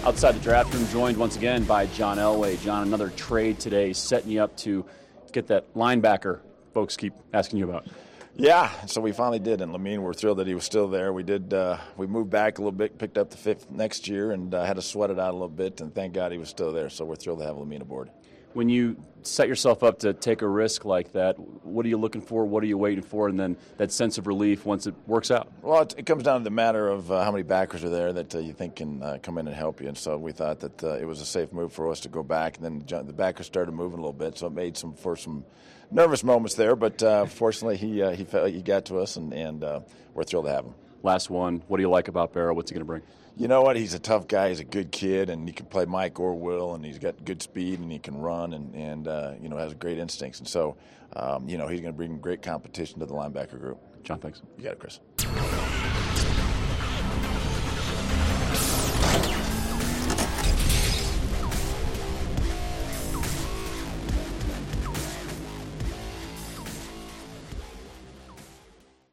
Outside the draft room, joined once again by John Elway. John, another trade today, setting you up to get that linebacker folks keep asking you about. Yeah, so we finally did, and Lamine, we're thrilled that he was still there. We moved back a little bit, picked up the fifth next year, and had to sweat it out a little bit, and thank God he was still there, so we're thrilled to have Lamine aboard. When you set yourself up to take a risk like that, what are you looking for, what are you waiting for, and then that sense of relief once it works out? Well, it comes down to the matter of how many backers are there that you think can come in and help you, and so we thought that it was a safe move for us to go back, and then the backers started moving a little bit, so it made for some nervous moments there, but fortunately he got to us, and we're thrilled to have him. Last one, what do you like about Barrow? What's he going to bring? You know what? He's a tough guy. He's a good kid, and he can play Mike or Will, and he's got good speed, and he can run, and has great instincts. And so, he's going to bring great competition to the linebacker group. John, thanks. You got it, Chris.